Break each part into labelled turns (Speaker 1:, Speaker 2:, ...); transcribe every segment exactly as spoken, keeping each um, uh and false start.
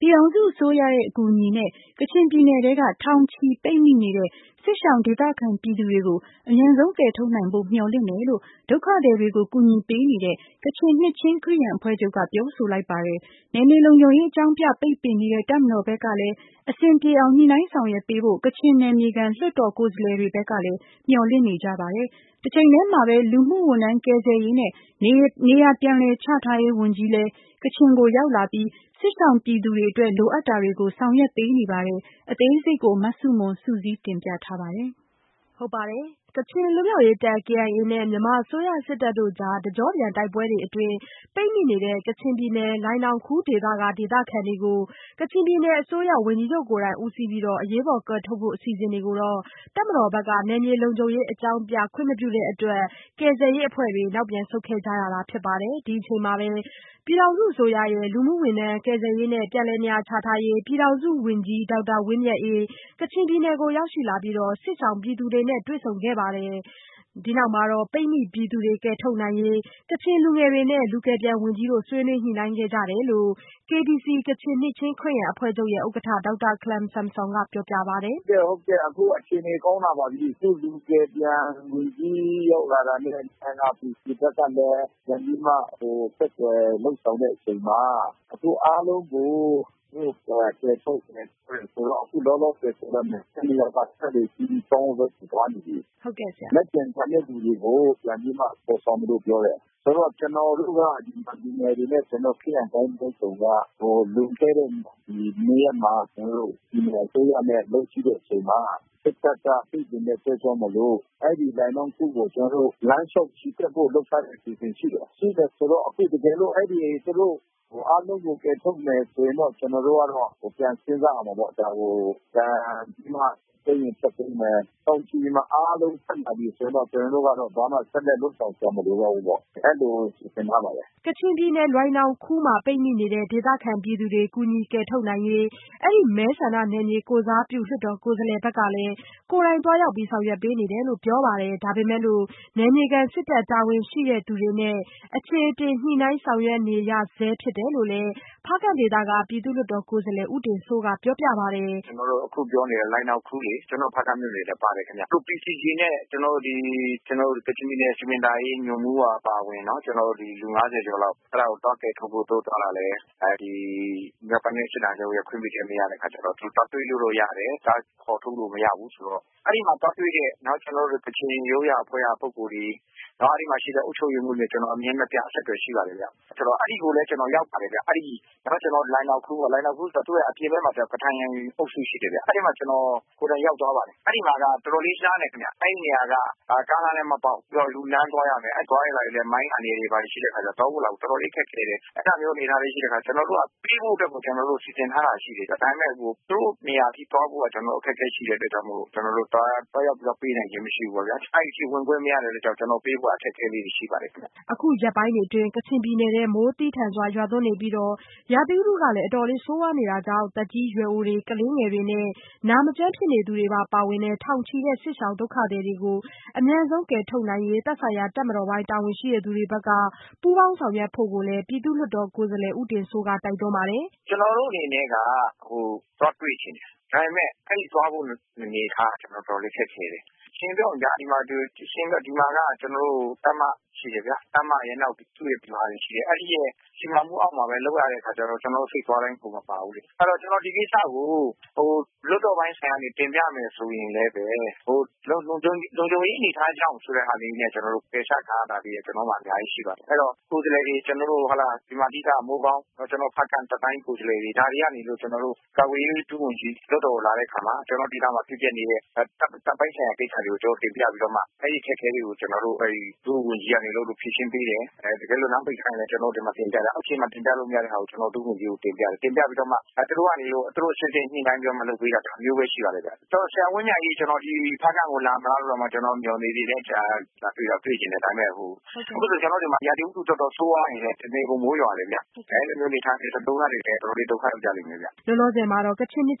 Speaker 1: ပြည်ထောင်စုအစိုးရရဲ့အကူအညီနဲ့ကချင်ပြည်နယ်ထဲကထောင်ချီပိတ်မိနေတဲ့စစ်ရှောင်ဒေသခံပြည်သူတွေကိုအမြန်ဆုံးကယ်ထုတ်နိုင်ဖို့မျှော်လင့်တယ်လို့ဒုက္ခသည်တွေကိုကူညီပေးနေတဲ့ကချင်နှစ်ချင်းခရစ်ယာန်အဖွဲ့ချုပ်ကပြောဆိုလိုက်ပါတယ်။နယ်မြေလုံခြုံရေးအကြောင်းပြပိတ်ပင်နေတဲ့တပ်မတော်ဘက်ကလည်းအဆင်ပြေအောင်ညှိနှိုင်းဆောင်ရွက်ပေးဖို့ကချင်နယ်မြေခံလွှတ်တော်ကိုယ်စားလှယ်တွေဘက်ကလည်းမျှော်လင့်နေကြပါတယ်။တချိန်တည်းမှာပဲလူမှုဝန်ထမ်းကယ်ဆယ်ရေးနဲ့နေနေရာပြန်လည်ချထားရေးဝန်ကြီးလည်းကချင်ကိုရောက်လာပြီးစစ်ရှောင်ပြည်သူတွေအတွက်လိုအပ်တာတွေကိုဆောင်ရွက်ပေးနေပါတယ်။အသေးစိတ်ကိုမဆုမွန်စုစည်းတင်ပြထားပါတယ်
Speaker 2: ။ဟုတ်ပါတယ်။ကချင်လွတ်မြောက်ရေးတပ် K I A နဲ့မြန်မာအစိုးရစစ်တပ်တို့ကြားတကြောပြန်တိုက်ပွဲတွေအတွင်းပိတ်မိနေတဲ့ကချင်ပြည်နယ်လိုင်နောင်ခူးဒေသကဒေသခံတွေကိုကချင်ပြည်နယ်အစိုးရဝန်ကြီးချုပ်ကိုယ်တိုင်ဦးစီးပြီးအရေးပေါ်ကယ်ထုတ်ဖို့အစီအစဉ်တွေကိုတော့တပ်မတော်ဘက်ကနယ်မြေလုံခြုံရေးအကြောင်းပြခွင့်မပြုတဲ့အတွက်ကယ်ဆယ်ရေးအဖွဲ့တွေနောက်ပြန်ဆုတ်ခဲ့ကြရတာဖြစ်ပါတယ်။ဒီအချိန်မှာပဲပြည်ထောင်စုအစိုးရရဲ့လူမှုဝန်ထမ်းကယ်ဆယ်ရေးနဲ့ပြန်လည်နေရာချထားရေးပြည်ထောင်စုဝန်ကြီးဒေါက်တာဝင်းမြတ်အေးကချင်ပြည်နယ်ကိုရောက်ရှိလာပြီးစစ်ရှောင်ပြည်သူတွေနဲ့တွေ့ဆုံခဲ့ပါတယ်။ဒီနောက်မှာတော့ပိတ်မိပြည်သူတွေကယ်ထုတ်နိုင်ရေးကချင်လူငယ်တွေနဲ့လူကယ်ပြန်ဝန်ကြီးတို့ဆွေးနွေးညှိနှိုင်းခဲ့ကြတယ်လို့ K D C ကချင်နှစ်ချင်းခရစ်ယာန်အဖွဲ့ချုပ်ရဲ့ဥက္ကဋ္ဌဒေါက်တာခလမ်ဆမ်ဆွန်ကပြောပြပါတယ်
Speaker 3: ။ဟုတ်ကဲ့ဟုတ်ကဲ့အခုအခြေအနေကောင်းလာပါပြီ။သူလူကယ်ပြန်ဝန်ကြီးရောက်လာတာနဲ့ N R P C ဘက်ကလည်းပြန်ပြီးမှဟိုဆက်သွယ်လှုပ်ဆောင်တဲ့အချိန်မှာအခုအားလုံးကိုဟုတ်ကဲ့ကျေထုတ်နေဆိုတော့အခုလောလောဆယ်ဆိုတော့ဒီလိုပါဆက်ပြီးပြီးတောင်းလို့သွားနေပြီ
Speaker 2: ဟုတ်ကဲ့ဆရာ
Speaker 3: လက်ကျန်တဲ့လူတွေကိုပြန်ပြီးမှပေါ်ဆောင်လို့ပြောတယ်ဆိုတော့ကျွန်တော်တို့ကဒီဒီနယ်တွေနဲ့ကျွန်တော်ခရိုင်တိုင်းပုဂ္ဂိုလ်ကဟိုလူခဲ့တဲ့ဒီနေရာမှာကျွန်တော်တို့ဒီနယ်ဆိုရနဲ့လုပ်ရှိတဲ့အချိန်မှာစစ်တပ်ကပြည်နေတဲ့ဆွဲဆောင်မလို့အဲ့ဒီလိုင်းလုံးခုကိုကျွန်တော်တို့လမ်းလျှောက်ရှိတဲ့ဖို့လုပ်ထားတဲ့အစီအစဉ်ရှိတယ်ရှိတယ်ဆိုတော့အခုတကယ်လို့အဲ့ဒီသူတို့ဟိုအားလုံးကိုကယ်ထုတ်မယ်ဆိုရင်တော့ကျွန်တော်တို့ကတော့ဟိုပြန်စဉ်းစားအောင်ပေါ့ဒါဟိုပြန်ဒီမှာပြင်ချက်ပြင်မယ်တောင်းချီမှာအားလုံးဆက်လာပြီးဆိုတော့ကျွန်တော်တို့ကတော့ဘာမှဆက်လက်လုပ်ဆောင်ကြမလို့တော့ဘူးပေါ့အဲ့လိုစဉ်းစားပါလေ
Speaker 2: ကချင်ပြည်နယ်လွိုင်နောင်ခူးမှာပိတ်မိနေတဲ့ဒေသခံပြည်သူတွေကူညီကယ်ထုတ်နိုင်ရေးအဲ့ဒီမဲဆန္ဒနယ်မြေကိုစားပြုလွှတ်တော်ကိုယ်စားလှယ်ဘက်ကလည်းကိုယ်တိုင်တွားရောက်ပြီးဆောင်ရွက်ပေးနေတယ်လို့ပြောပါတယ်ဒါပေမဲ့လို့နယ်မြေခံစစ်တပ်တာဝန်ရှိတဲ့သူတွေနဲ့အခြေအတင်ညှိနှိုင်းဆောင်ရွက်နေရဆဲဖြစ်တယ်လို့လည်းဖားကန့်ဒေသကပြည်သူ့လွှတ်တော်ကိုယ်စားလှယ်ဦးတင်စိုးကပြောပြပါတယ်
Speaker 3: ကျွန်တော်တို့အခုပြောနေတဲ့လိုင်နောင်ခူးလေကျွန်တော်ဖားကန့်မြို့နယ်လည်းပါတယ်ခင်ဗျသူ P C G နဲ့ကျွန်တော်ဒီကျွန်တော်ကချင်ပြည်နယ်စီမံတိုင်းညွန်မှုပါပါဝင်เนาะကျွန်တော်ဒီလူ၅၀ကျော်လောက်အဲ့ဒါကိုတောက်ကဲထုတ်ဖို့တို့သွားလာလဲအဲဒီမြေပန်းစစ်တာကြောရဲ့ခွင့်ပြုချက်မရတဲ့ခါကျတော့သူတောက်တွေးလို့ရတယ်ဒါခေါ်ထုတ်လို့မရဘူးဆိုတော့အဲ့ဒီမှာတောက်တွေးတဲ့เนาะကျွန်တော်တို့ကချင်ရိုးရအဖွဲ့အပုံကိုယ်ကြီးတော့အဲ့ဒီမှာရှိတဲ့အုပ်ချုပ်ရေးမှုတွေကျွန်တော်အမြင်မပြအဆက်အသွယ်ရှိပါတယ်ဗျကျွန်တော်အဲ့ဒီကိုလည်းကျွန်တော်ရောက်ပါတယ်ဗျအဲ့ဒီတော့ကျွန်တော်လိုင်နောက်ခုလိုင်နောက်ခုဆိုသူ့ရဲ့အပြင်ဘက်မှာပထန်ရန်အုပ်စုရှိတယ်ဗျအဲ့ဒီမှာကျွန်တော်ကိုယ်တိုင်ရောက်သွားပါတယ်အဲ့ဒီမှာကတော်တော်လေးရှားနေခင်ဗျအဲ့ဒီနေရာကကားလမ်းလည်းမပေါက်ပြီးတော့လူလမ်းသွားရမယ်အဲ့သွားရလာလည်းမိုင်းအနေတွေပါရှိတဲ့ခါကျတော့တော့တော်တော်လေးခက်ခဲတယ်အဲ့ဒါမျိုးနေတာလေးရှိတဲ့ခါကျွန်တော်တို့ကပြီးဖို့အတွက်ကိုကျွန်တော်တို့စီစဉ်ထားတာရှိတယ်ဒါပေမဲ့ဟိုသူတို့နေရာထိသွားဖို့ကကျွန်တော်အခက်အခဲရှိတဲ့အတွက်ကြောင့်မို့ကျွန်တော်တို့သွားသွားရောက်ပြီးတော့ပေးနိုင်ခြင်းမရှိဘူးပေါ့ဗျာအဲ့ဒီဝင်ခွင့်မရတဲ့အတွက်ကြောင့်ကျွန်တော်ပေးဖို့အခက်အခဲလေးရှိပါတယ်ခင်ဗျ
Speaker 2: အခုရက်ပိုင်းတွေအတွင်းကချင်ပြည်နယ်ထဲမိုးတီးထန်စွာရွာသွန်းနေပြီးတော့ရာသီဥတုကလည်းအတော်လေးဆိုးဝါးနေတာကြောင့်တက်ကြီးရွယ်အိုတွေကလေးငယ်တွေနဲ့နာမကျန်းဖြစ်နေသူတွေပါပါဝင်တဲ့ထောင်ချီတဲ့စစ်ရှောင်ဒုက္ခသည်တွေကိုအမြန်ဆုံးကယ်ထုတ်နိုင်ရေးသက်ဆိုင်ရာတပ်မတော်ပိုင်းတာဝန်ရှိသူတွေဘက်ကပူးပေါင်းဆောင်ရွက်ဖို့ကိုလည်းပြည်သူ့လွှတ်တော်ကိုယ်စားလှယ်ဦးတင်စိုးကတိုက်တွန်းပါတယ်
Speaker 3: ကျွန်တော်တို့အနေနဲ့ကဟိုသွားတွေ့ချင်တယ်ဒါပေမဲ့အဲ့ဒီသွားဖို့နေထားကျွန်တော်တော်လေးခက်ခဲတယ်ရှင်းတော့ကြာဒီမှာဒီရှင်းတော့ဒီမှာကကျွန်တော်တို့တမရှိတယ်ဗျာတမရဲ့နောက်သူ့ရဲ့ပြားတွေရှိတယ်အဲ့ဒီရဲ့စီမံမှုအောက်မှာပဲလောက်ရတဲ့ခါကျတော့ကျွန်တော်စိတ်သွားတိုင်းပုံမပါဘူးလေအဲ့တော့ကျွန်တော်ဒီကိစ္စကိုဟိုလွတ်တော်ပိုင်းဆိုင်ကနေတင်ပြမယ်ဆိုရင်လည်းပဲဟိုလုံလုံလုံလုံရေးအနေထားကြောင့်ဆိုတဲ့ဟာလေးနဲ့ကျွန်တော်တို့ပေချထားတာဒီကျွန်တော်မှအများကြီးရှိပါတယ်အဲ့တော့ကိုယ်စားလှယ်တွေကျွန်တော်တို့ဟာလာဒီမှာတိကမိုးကောင်းကျွန်တော်ဖတ်ကန်တတိုင်းကိုယ်စားလှယ်တွေဒါတွေကနေလို့ကျွန်တော်တို့ကာဝေးရေးတူဝန်ကြီးလွတ်တော်လာတဲ့ခါမှာကျွန်တော်ဒီနာမှာပြည့်ပြည့်နေတဲ့တပ်ပိုင်းဆိုင်ရာကိစ္စတွေကိုကျွန်တော်တင်ပြပြီးတော့မှအဲ့ဒီခက်ခဲတွေကိုကျွန်တော်တို့အဲ့ဒီဒုဝန်ကြီးကနေလို့ဖြည့်ရှင်းပေးတယ်အဲတကယ်လို့နောက်ပိတ်ခိုင်းလဲကျွန်တော်ဒီမှာတင်ပြတယ်အောက်ခြေမှာတင်ပြလို့မရတဲ့ဟာကိုကျွန်တော်ဒုဝန်ကြီးကိုတင်ပြတယ်တင်ပြပြီးတော့မှအဲသူတို့ကနေလို့သူတို့အစစ်အစစ်ညှိနှိုင်းပြီးတော့မလုပ်ပေးတာဒါမျိုးပဲရှိပါလေဗျကျွန်တော်ဆရာဝင်းမြတ်ကြီးကျွန်တော်ဒီဖားကန့်ကိုလာမလားလို့တော့မှကျွန်တော်ညော်နေသေးတယ်ကြာလာတွေ့တော့တွေ့ကျင်တယ်ဒါပေမဲ့ဟိုအခုဆိုကျွန်တော်ဒီမှာရာသီဥတုတော်တော်ဆိုးဝါးနေတယ်ဒီနေ့ကမိုးရွာတယ်ဗျအဲလိုမျိုးနေထားတဲ့သုံးရတွေတော်တော်လေးဒုက္ခရောက်ကြလိမ့်မယ်ဗျ
Speaker 2: လောလောဆယ်မှာတော့ကချင်နှစ်ချင်းခရစ်ယာန်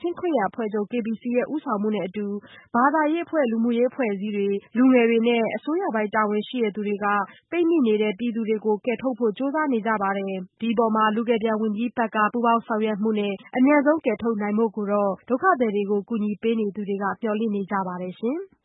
Speaker 2: အဖွဲ့ချုပ် K B C ရဲ့ဦးဆောင်မှုနဲ့အတူ ဘာသာရေးအဖွဲ့၊ လူမှုရေးအဖွဲ့အစည်းတွေ၊ လူငယ်တွေနဲ့ အစိုးရပိုင်းတာဝန်ရှိသူတွေက ပိတ်မိနေတဲ့ပြည်သူတွေကို ကယ်ထုတ်ဖို့ကြိုးစားနေကြပါတယ်။ ဒီအပေါ်မှာ လူကယ်ပြန်ဝန်ကြီးဘက်က ပူးပေါင်းဆောင်ရွက်မှုနဲ့ အမြန်ဆုံးကယ်ထုတ်နိုင်ဖို့ကိုတော့ ဒုက္ခသည်တွေကို ကူညီပေးနေသူတွေက မျှော်လင့်နေကြပါတယ်ရှင်။